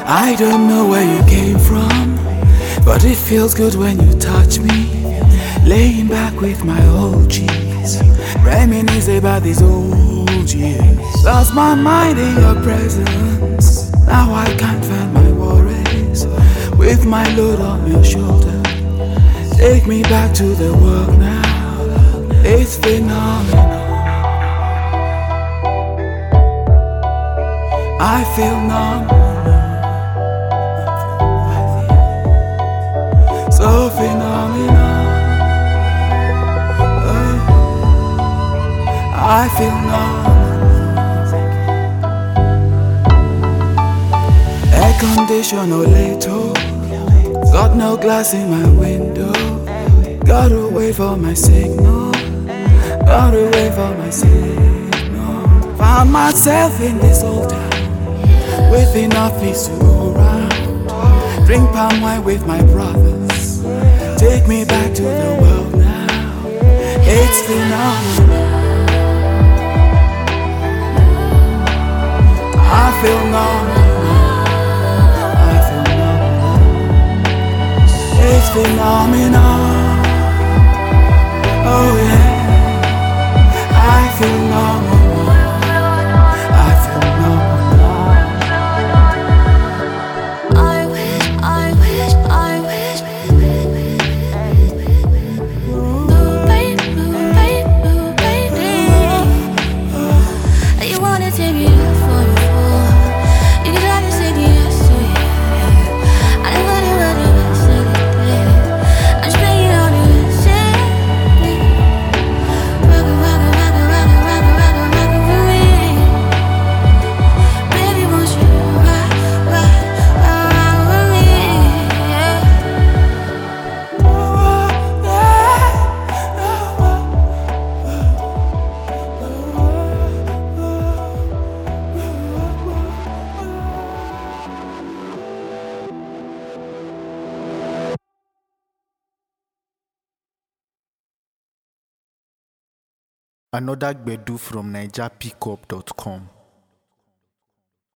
I don't know where you came from, but it feels good when you touch me. Laying back with my old G's, reminisce about these old years. Lost my mind in your presence. Now I can't find my worries. With my load on your shoulder, take me back to the world now. It's phenomenal. I feel numb. So phenomenal. I feel numb. Air conditioner little. Got no glass in my window. Gotta wait for my signal. Gotta wait for my signal. Found myself in this old town with enough peace to go round. Drink palm wine with my brothers. Take me back to the world now. It's phenomenal. I feel normal. I feel normal. It's phenomenal. Oh yeah. I feel normal. I feel normal. Another Gbedu from NigerPickup.com.